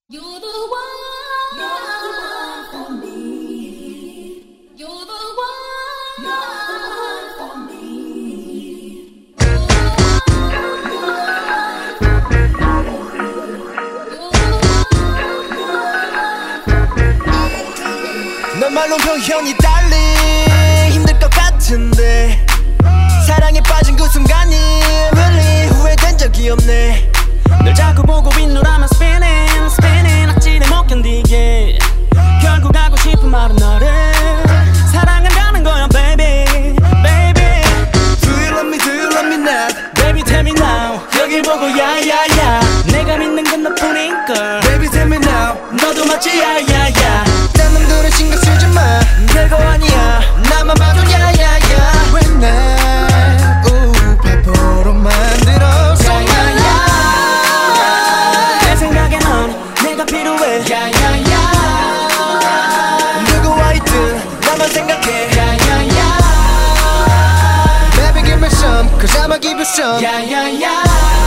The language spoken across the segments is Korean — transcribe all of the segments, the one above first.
You're the one, you're the one for me. You're the one, you're the one for me. 넌 말로 표현이 달리 힘들 것 같은데 사랑에 빠진 그 순간이 really 후회된 적이 없네. 널 자꾸 보고 빗노라면 spinning spinning 악질에 못 견디게 결국 하고 싶은 말은 너를 사랑한다는 거야 baby baby. Do you love me, do you love me not? Baby tell me now 여길 보고 야야야 내가 믿는 건 너뿐인걸. Baby tell me now 너도 맞지 야야야. 딴 놈들은 신경 쓰지 마 별거 아니야 나만 봐도 야야야. 왜 날 바보로 만들었어 야야. 내 생각에 넌 내가 필요해 야야야. 누구와 있든 나만 생각해 야야야. Baby give me some cause I'ma give you some 야야야.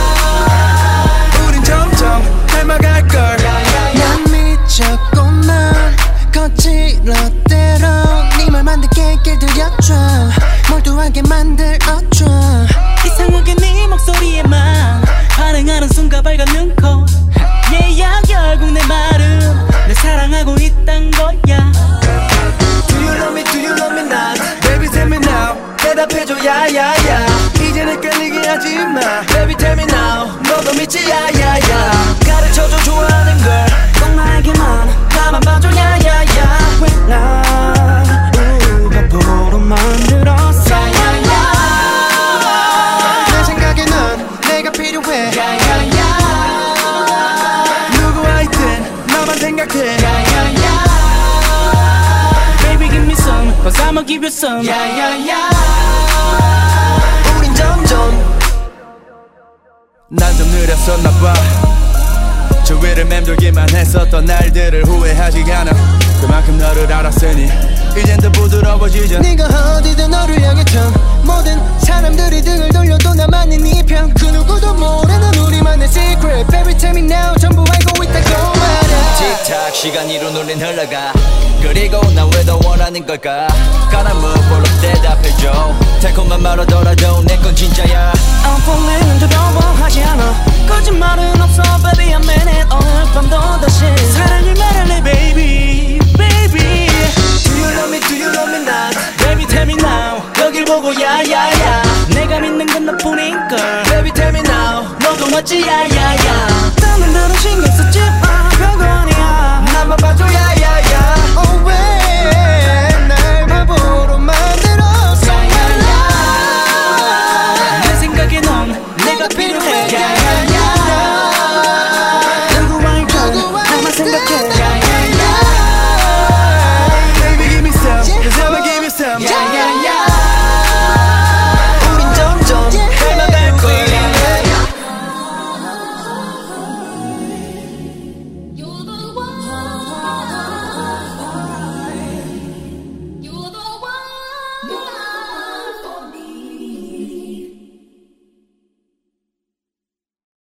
우린 점점 닮아갈걸. 난 미쳤구만 거칠었대로 네 말만 듣게 길들여줘 몰두하게 만들어줘. 이상하게 네 목소리에만 반응하는 순간 빨간 눈코 yeah 결국 내 말은 내 사랑하고 있단 거야. Do you love me, do you love me not? Baby tell me now 대답해줘 야야야. 이젠 헷갈리게 하지마 Baby tell me now 너도 믿지 야야야. 가르쳐줘 좋아하는 걸 꼭 나에게만 나만 봐줘 야야야. 왜 날 바보로 만들었어 야야야. 내 생각에 넌 내가 필요해 야야야. 누구와 있든 나만 생각해 야야야. Baby give me some cause I'ma give you some 야야야. 우린 점점 난 좀 느렸었나봐. 주위를 맴돌기만 했었던 날들을 후회하지 않아. 그만큼 너를 알았으니 이젠 더 부드러워지자. 네가 어디든 너를 향해 참 모든 사람들이 등을 돌려도 나만이 네 편. 그 누구도 모르는 우리만의 secret. Baby tell me now 전부 알고 있다고 말야. 틱탁 시간 이로 눈린 흘러가. 그리고 난 왜 더 원하는 걸까. Gotta move 볼로 대답해줘. 달콤한 말하더라도 내 건 진짜야. I'm falling 두려워하지 않아. 거짓말은 없어 baby I'm in it. 오늘 밤도 다시 사랑을 말할래 baby baby. Do you love me, do you love me not? Baby tell me now 여길 보고 야야야. 내가 믿는 건 너뿐인걸. Baby tell me now 너도 맞지 야야.